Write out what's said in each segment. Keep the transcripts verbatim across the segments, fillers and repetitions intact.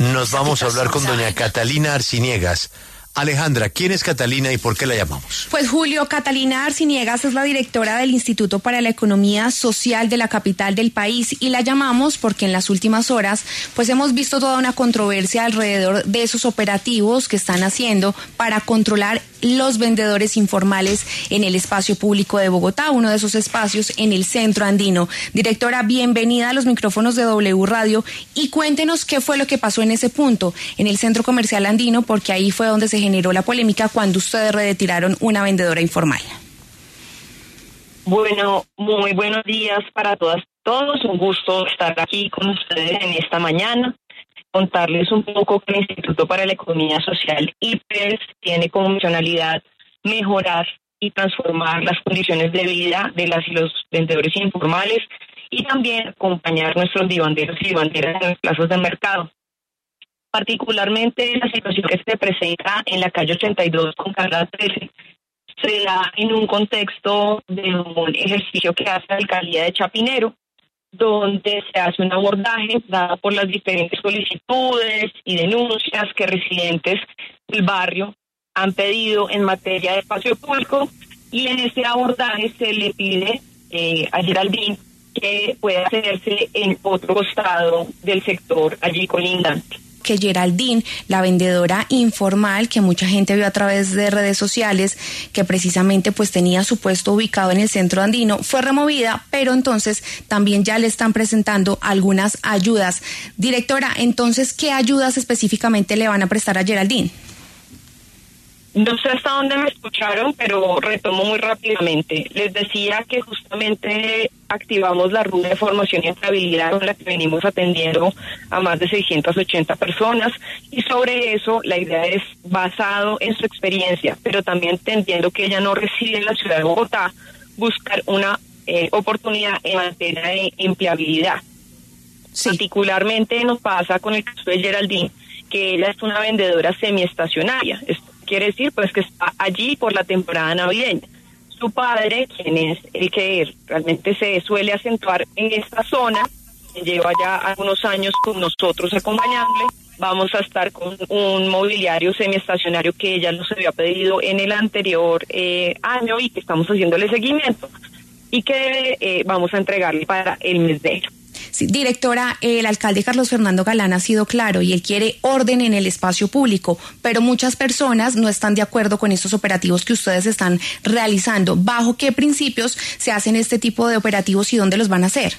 Nos vamos a hablar con doña Catalina Arciniegas. Alejandra, ¿quién es Catalina y por qué la llamamos? Pues Julio, Catalina Arciniegas es la directora del Instituto para la Economía Social de la capital del país y la llamamos porque en las últimas horas pues hemos visto toda una controversia alrededor de esos operativos que están haciendo para controlar los vendedores informales en el espacio público de Bogotá, uno de esos espacios en el centro andino. Directora, bienvenida a los micrófonos de W Radio y cuéntenos qué fue lo que pasó en ese punto, en el centro comercial andino, porque ahí fue donde se generó la polémica cuando ustedes retiraron una vendedora informal. Bueno, muy buenos días para todas, todos. Un gusto estar aquí con ustedes en esta mañana. Contarles un poco que el Instituto para la Economía Social, I P E S, tiene como finalidad mejorar y transformar las condiciones de vida de las y los vendedores informales y también acompañar nuestros vivanderos y vivanderas en los plazos de mercado. Particularmente la situación que se presenta en la calle ochenta y dos con Carla trece se da en un contexto de un ejercicio que hace la alcaldía de Chapinero, donde se hace un abordaje dado por las diferentes solicitudes y denuncias que residentes del barrio han pedido en materia de espacio público, y en ese abordaje se le pide eh, a Geraldine que pueda hacerse en otro costado del sector allí colindante. Que Geraldine, la vendedora informal que mucha gente vio a través de redes sociales, que precisamente pues tenía su puesto ubicado en el centro andino, fue removida, pero entonces también ya le están presentando algunas ayudas. Directora, entonces, ¿qué ayudas específicamente le van a prestar a Geraldine? No sé hasta dónde me escucharon, pero retomo muy rápidamente. Les decía que justamente activamos la ruta de formación y estabilidad con la que venimos atendiendo a más de seiscientas ochenta personas, y sobre eso la idea es, basado en su experiencia, pero también entendiendo que ella no reside en la ciudad de Bogotá, buscar una eh, oportunidad en materia de empleabilidad. Sí. Particularmente nos pasa con el caso de Geraldine, que ella es una vendedora semiestacionaria. Esto quiere decir pues que está allí por la temporada navideña. Su padre, quien es el que realmente se suele acentuar en esta zona, lleva ya algunos años con nosotros acompañándole. Vamos a estar con un mobiliario semiestacionario que ella nos había pedido en el anterior eh, año y que estamos haciéndole seguimiento y que eh, vamos a entregarle para el mes de enero. Sí, directora, el alcalde Carlos Fernando Galán ha sido claro y él quiere orden en el espacio público, pero muchas personas no están de acuerdo con estos operativos que ustedes están realizando. ¿Bajo qué principios se hacen este tipo de operativos y dónde los van a hacer?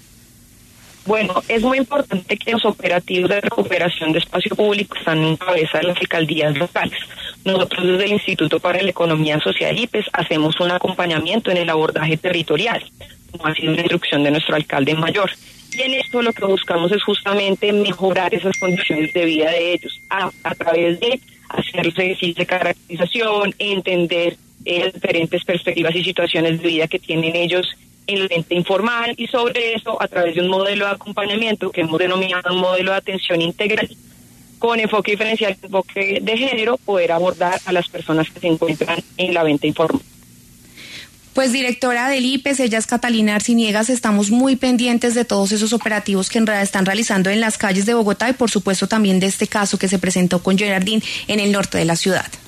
Bueno, es muy importante que los operativos de recuperación de espacio público están en cabeza de las alcaldías locales. Nosotros desde el Instituto para la Economía Social, I P E S, hacemos un acompañamiento en el abordaje territorial, como ha sido la instrucción de nuestro alcalde mayor. Y en esto lo que buscamos es justamente mejorar esas condiciones de vida de ellos a, a través de hacer los ejercicios de caracterización, entender eh, diferentes perspectivas y situaciones de vida que tienen ellos en el ente informal, y sobre eso, a través de un modelo de acompañamiento que hemos denominado un modelo de atención integral con enfoque diferencial, enfoque de género, poder abordar a las personas que se encuentran en la venta informal. Pues directora del I P E S, ella es Catalina Arciniegas, estamos muy pendientes de todos esos operativos que en realidad están realizando en las calles de Bogotá y por supuesto también de este caso que se presentó con Geraldine en el norte de la ciudad.